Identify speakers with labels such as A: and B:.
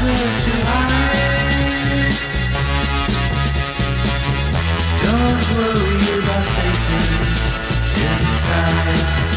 A: nowhere to hide. Don't worry about faces inside.